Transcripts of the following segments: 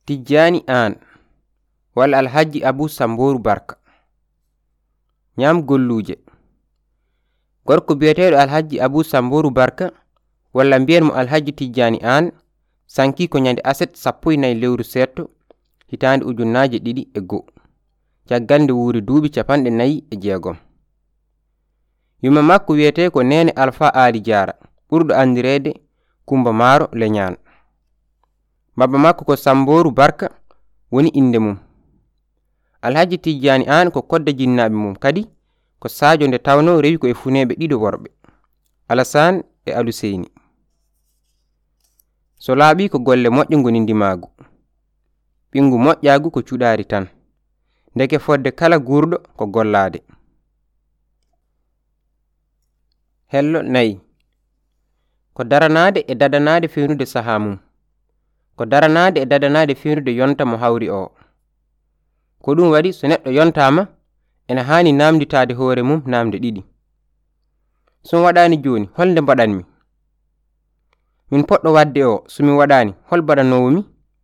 Tijjani An walla Alhaji Abu Samboru Barka. Nyam golluje. Gorko biyeteɗo Alhaji Abu Samboru Barka walla mbiyen mo Alhaji Tijjani An sanki ko nyande aset 14 lewru setto hitande 2001 caggal nde wuri duuɓi 46. Yumma makko wiyete ko Nene Alpha Ali Diara ɓurɗo andirede Kumba Maro Leñan. Baba makko ko Samboru Barka woni inde mum. Alhaji Tijjani An ko kodda jinnaɓe mum kadi ko sajo nde tawno rewi ko e funeɓe ɗiɗo worɓe, Alassane e Aluseyni. So laaɓi ko golle moƴƴo ngoni ndimagu, ɓingu moƴƴagu ko cuɗari tan, ndeke fodde kala gurɗo ko gollade. Hello nayi ko daranade e dadanade fewnude saha mum, ko daranade e dadanade fewnude yonta mo hawri o. Ko ɗum waɗi so neɗɗo yontama ene hani namditade hoore mum namde ɗiɗi. So waɗani joni holnde mbaɗanmi? Min poɗɗo wadde o somi waɗani hol baɗanowumi?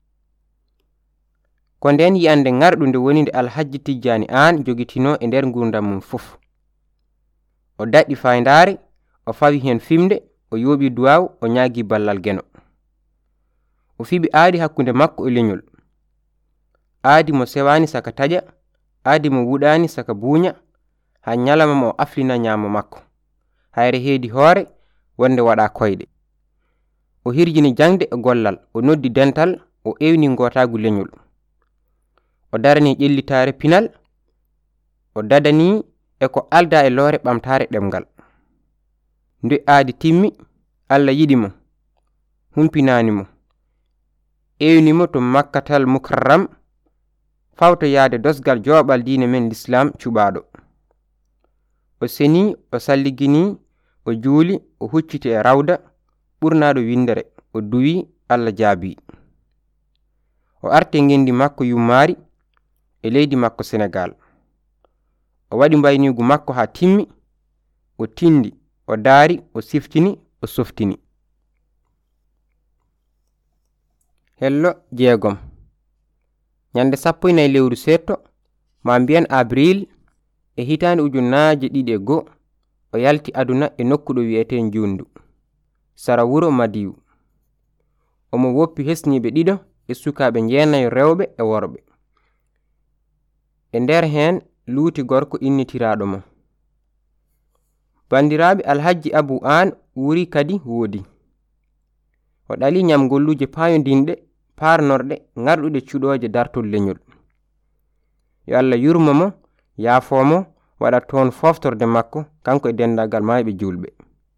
Ko nden yiyande ngarɗunde woni nde Alhaji Tijjani An jogitino e nder gurdam mum fof. O daɗɗi fayndare, o fawi hen fimde, o yoɓi duwaw, o ñaagi ballal geno. O fiɓi aadi hakkunde makko e leñol. Aadi mo sewani saka taƴa, aadi mo wuɗani saka buuña, ha nyalama mo aflina nyamo makko, hayre heedi hoore wonde waɗa koyɗe. O hirjini jangde e gollal, o noddi dental, o ewni ngotagu leñol. O darani ƴellitare pinal, o dadani e ko alda e loore ɓamtare ɗemgal. Nde aadi timmi, Allah yiɗi mo, humpinani mo, ewni mo to Makkatal Mukarram, fawto yaade dosgal joɓal diine men l'Islam cuɓaɗo. O seni, o salligini, o juuli, o hucciti e rawda ɓurnaɗo windere, o duwi, Allah jaabi. O arti ngendi makko yummari e leydi makko Senegal. O waɗi mbaynigu makko ha timmi, o tindi, o daari, o siftini, o softini. Hello 6 nyande 14 lewru setto ma mbiyen Avril e hitande 2001 o yalti aduna e nokkuɗo wiyete Njundu, sara wuro Madiw. Omo woppi hesniɓe ɗiɗo e sukaɓe 9 rewɓe e worɓe. E nder hen luuti gorko innitiraɗo mo. Bandiraɓe Alhaji Abu An wuri kadi woodi. O ɗali nyam golluje payodinɗe parnorɗe ngarɗuɗe cuɗoje dartol leñol. Yo Allah yurmo mo, yaafomo, waɗa toon foftorde makko kanko e dendagal mayɓe julɓe.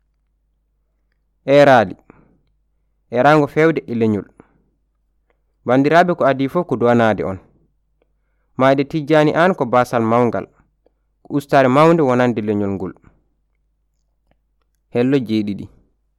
Eraali erango fewde e leñol. Bandiraɓe ko adi fof ko duwanade on. Mayde Tijjani An ko basal mawngal, ko ustare mawnde wonande leñol ngol. Hello 7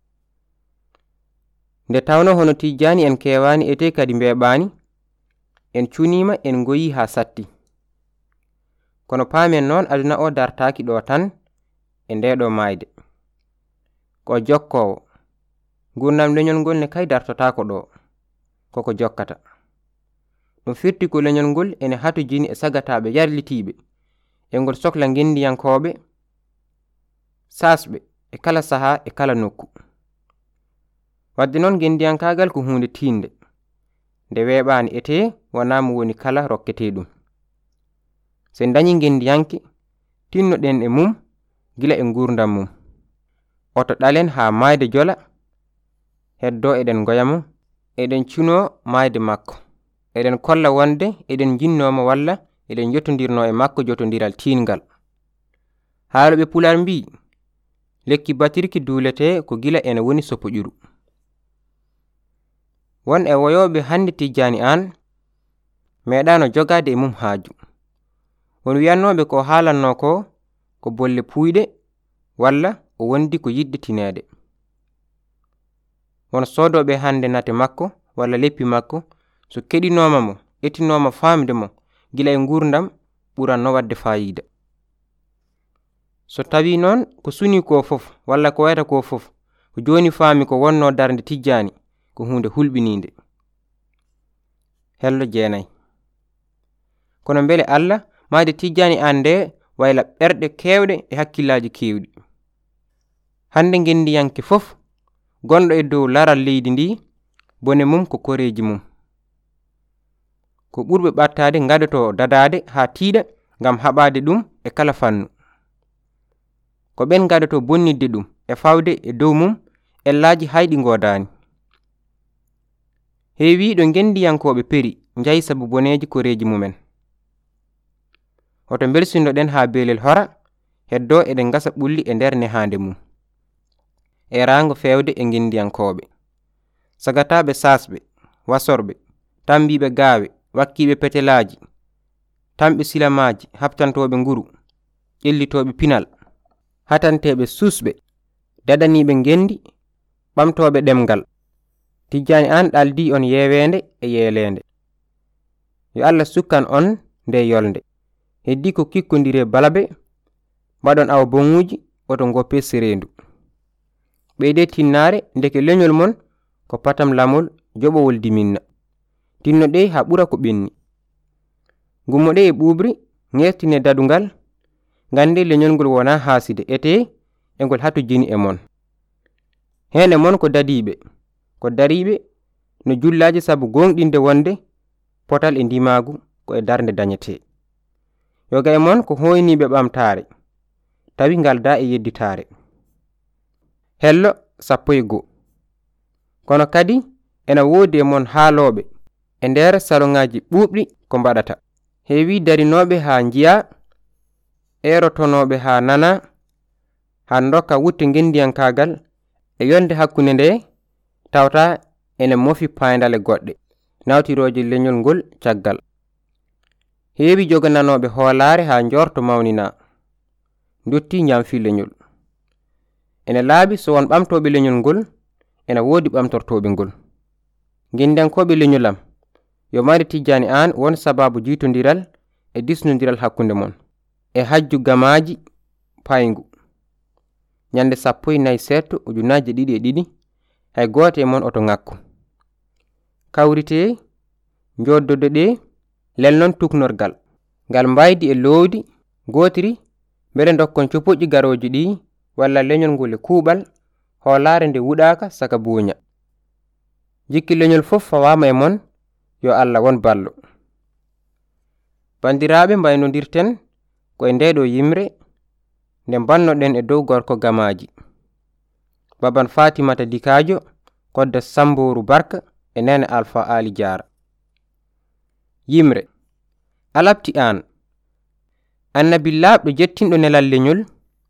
nde tawno hono Tijjani en kewani ete kadi mbeɓani, en cunima en goyi ha satti. Kono paamen noon aduna o dartaki ɗo tan e ndeɗo mayde. Ko jokkowo, gurnam leñol ngol ne kay dartotako ɗo, koko jokkata. Ɗum firti ko leñol ngol ene hatu jini e sagataɓe yarlitiɓe, e ngol sohla gendiyankoɓe, sasɓe e kala saha e kala nokku. Wadde noon gendiyankagal ko hunde tinde, nde weɓani ete wona mo woni kala rokkete ɗum. Sen dañi gendiyanke, tinnoɗen e mum gila e gurdam mum. Oto ɗalen ha mayde jola, heddo eɗen goyamo, eɗen cuno mayde makko, eɗen kolla wonde eɗen jinnomo walla eɗen jottodirno e makko jottodiral tingal. Haaloɓe Pular mbi, lekki batirki duulete ko gila ene woni sopo ƴuru. Won e woyoɓe hande Tijjani An meɗano jogade e mum haaju. Won wiyannoɓe ko haalanno ko bolle puyɗe walla o wondi ko yidde tinede. Won sodoɓe hande nate makko walla leppi makko so keɗinoma mo, ettinoma famde mo gila e gurdam ɓuranno wadde fayida. So tawi noon ko suni ko fof walla ko wayata ko fof ko joni faami ko wonno darde Tijjani ko hunde hulɓininde. hello jeenayi. Kono mbele Allah maade Tijjani an nde wayla ɓerɗe kewɗe e hakkillaji kewɗi. Hande gendiyanke fof gonɗo e dow laral leydi ndi bone mum ko koreji mum. Ko ɓurɓe ɓattade gadoto dadade ha tiiɗa ngam haɓade ɗum e kala fannu. Ko ɓen gadoto bonnidde ɗum e fawde e dow mum ellaji hayɗi godani. Heewi ɗo gendiyankoɓe peri njahi sabu boneji koreji mumen. Oto belsindoɗen ha belel hora heddo eɗen gasa ɓulli e nder nehande mum. E rango fewde e gendiyankoɓe. Sagataɓe sasɓe, wasorɓe, tambiɓe gawe, wakkiɓe petelaji, tamɓe silamaji, haptantoɓe nguru, ƴellitoɓe pinal, hatanteɓe susɓe, dadaniɓe gendi, ɓamtoɓe ɗemgal. Tijjani an ɗaldi on yewende e yeelende. Yo Allah sukkan on nde yolnde. Heddi ko kikkodire balabe mbaɗon awa bonguji oto goppe serendu. Ɓeyde tinnare ndeke leñol mon ko patam lamol joɓowol diminna. Tinnoɗe ha ɓura ko ɓenni. Gummoɗe e ɓuɓri ngertine dadungal gande leñol ngol wona haside ete e ngol hatu jini e mon. Hene mon ko dadiɓe, ko dariɓe no jullaji sabu gonɗinde wonde potal e ndimagu ko e darnde dañete. Yoga e mon ko hoyniɓe ɓamtare tawi ngalda e yedditare. Hello 11. Kono kadi ena wodi e mon haaloɓe e nder salongaji ɓuɓɗi ko mbaɗata. Heewi darinoɓe ha njiya, erotonoɓe ha nana, ha dokka wutte gendiyankagal e yonde hakkunde nde tawta ene mofi payndale goɗɗe nawtiroje leñol ngol caggal. Heewi jogananoɓe hoolare ha njorto mawnina dotti nyamfi leñol. Ene laabi so won ɓamtoɓe leñol ngol ena wodi ɓamtortoɓe ngol. Gendiyankoɓe leñolam yo mari Tijjani an won sababu jitodiral e disnodiral hakkunde mon e hajju gamaji payngu ñande 14 setto 2022 hay gote mon oto ngakku. Kawrite joddode ɗe lelnon tuknorgal ngal mbaydi e lowdi gotiri mbele dokkon copoƴƴi garoji ɗi walla leñol ngol e kuuɓal hoolare nde wuɗaka saka buuña. Jikki leñol fof fawama e mon yo Allah won ballo. Bandiraɓe mbaynodirten koye ndeɗo yimre nde bannoɗen e dow gorko gamaji. Baban Fatimata Dikajo kodda Samboru Barka e nene Alpha Ali Diara. Yimre alabti an annabi labɗo jettinɗo nelal leñol,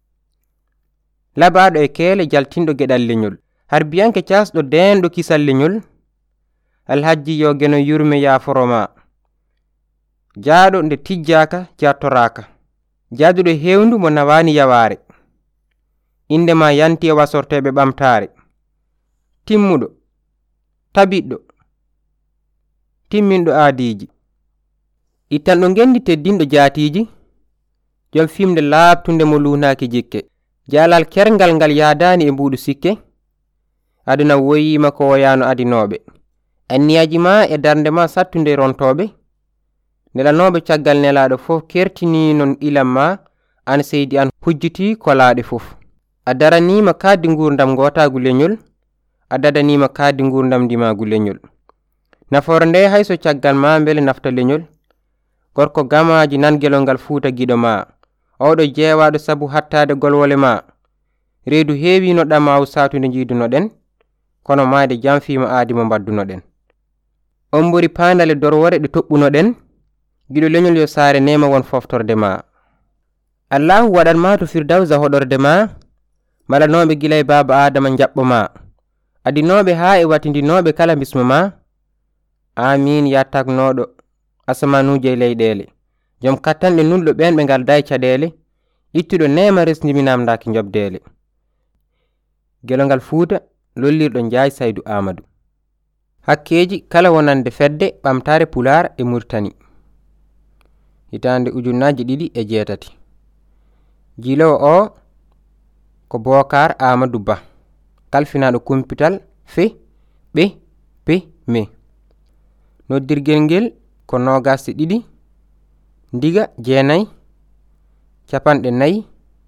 labaɗo e keele jaltinɗo geɗal leñol, harbiyanke casɗo denɗo kisal leñol, alhajji yo geno yurme yaforoma, jaaɗo nde tijjaka jattoraka, jaaduɗo hewndu mo nawani yaware, indema yanti e wasorteɓe ɓamtare, timmuɗo, tabiɗɗo, timminɗo aadiji, ittanɗo gendi teddinɗo jaatiji, jom fimde laabtunde mo lunaki jikke, jalal kergal ngal yadani e mbuɗu sikke, aduna woyima ko woyano adinoɓe, anniyaji ma e darnde ma sattunde rontoɓe, nelanoɓe caggal nelaɗo fof kertini non ilam ma an seydi an hujjiti kolaɗe fof. A daranima kaddi gurdam gotagu leñol, a dadanima kaddi gurdam ndimagu leñol. Nafoore nde hayso caggal ma mbele nafta leñol, gorko gamaji nangelol ngal fuuta giɗo ma, oɗo jeewaɗo sabu hattade golwole ma, reedu heewino ɗamawu satude jiidunoɗen, kono mayde jamfima aadimo mbaddunoɗen. On ɓuri pandale dorwore ɗe toɓɓunoɗen, giɗo leñol yo saare nema won foftorde ma. Allahu waɗan ma to firdawsa hoɗorde ma, malanoɓe gilay baba Adama jaɓɓo ma, adinoɓe ha e watindinoɓe kala bismo ma. Amin ya tagnoɗo asamanuje leyɗele, jom kattanɗe nulɗo ɓen ɓe ngaldayi caɗele, ittuɗo nema resdimi namdaki jobdele. Gelongal Fuuta lollirɗo Njaay Saydu Amadou. Hakkeji kala wonande fedde ɓamtare Pular e Murtani. Hitande 2008. Jilowo o ko Bokar Amadou Ba, kalfinaɗo kumpital fe ɓe pe me. noddirgel ngel ko 22 ndiga 9 capanɗe 4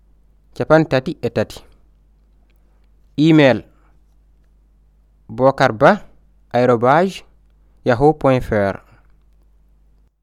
33. Email bokarba@yahoo.fr